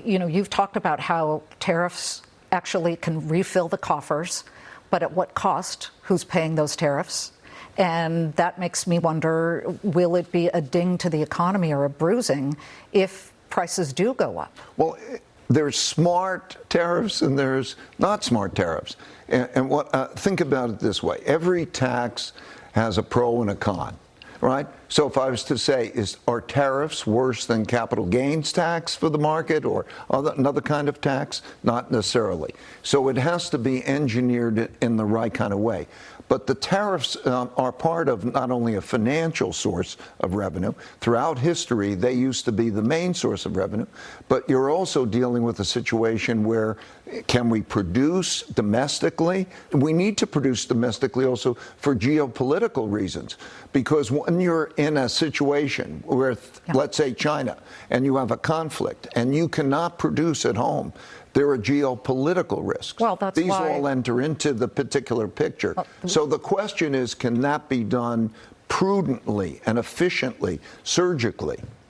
you've talked about how tariffs actually can refill the coffers, but at what cost? Who's paying those tariffs? And that makes me wonder, will it be a ding to the economy or a bruising if prices do go up? Well, there's smart tariffs and there's not smart tariffs. And think about it this way. Every tax has a pro and a con, right? So if I was to say, are tariffs worse than capital gains tax for the market or another kind of tax? Not necessarily. So it has to be engineered in the right kind of way. But the tariffs are part of not only a financial source of revenue. Throughout history, they used to be the main source of revenue. But you're also dealing with a situation where can we produce domestically? We need to produce domestically also for geopolitical reasons. Because when you're in a situation where, let's say, China, and you have a conflict, and you cannot produce at home, there are geopolitical risks. Well, that's These why all enter into the particular picture. So the question is, can that be done prudently and efficiently, surgically?